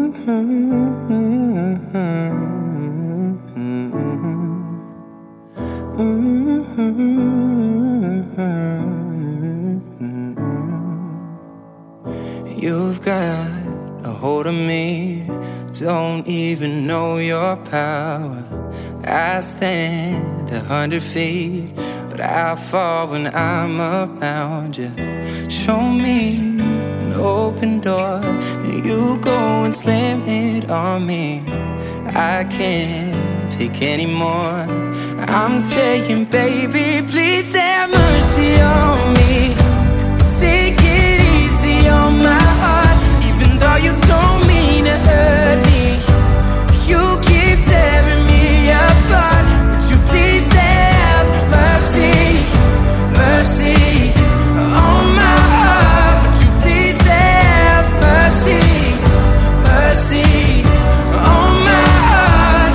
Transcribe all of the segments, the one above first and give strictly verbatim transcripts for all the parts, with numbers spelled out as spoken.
You've got a hold of me, don't even know your power. I stand a hundred feet, but I fall when I'm around you. Show me an open door, then you go and slam it on me. I can't take any more. I'm saying, baby, please have mercy on me. Take it easy on my heart, even though you don't mean to hurt me. You keep tearing me apart. Would you please have mercy, mercy on my heart? Would you please have mercy, mercy on my heart?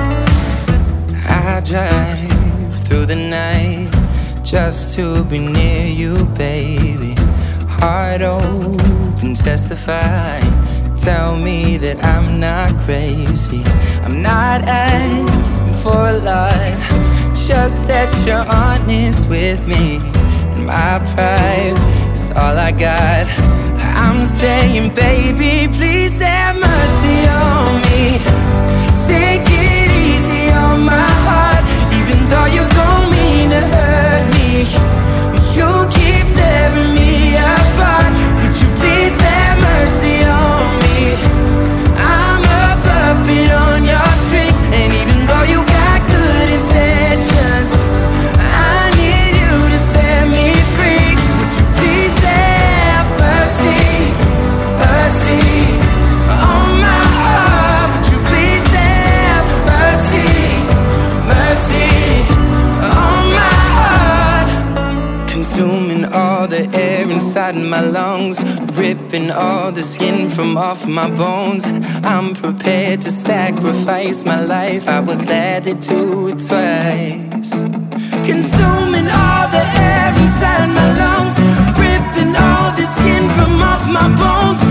I drive through the night just to be near you, baby. Heart open, testify. Tell me that I'm not crazy. I'm not asking for a lot, just that you're honest with me. And my pride is all I got. I'm saying, baby, please have mercy on me. Take it easy on my heart, even though you don't mean to hurt me. You keep tearing me apart. Would you please have mercy on me? I'm a puppet on your string, and even though you got good intentions, I need you to set me free. Would you please have mercy, mercy on my heart? Would you please have mercy, mercy on my heart? Consuming all the air inside my lungs, ripping all the skin from off my bones. I'm prepared to sacrifice my life, I would gladly do it twice. Consuming all the air inside my lungs, ripping all the skin from off my bones.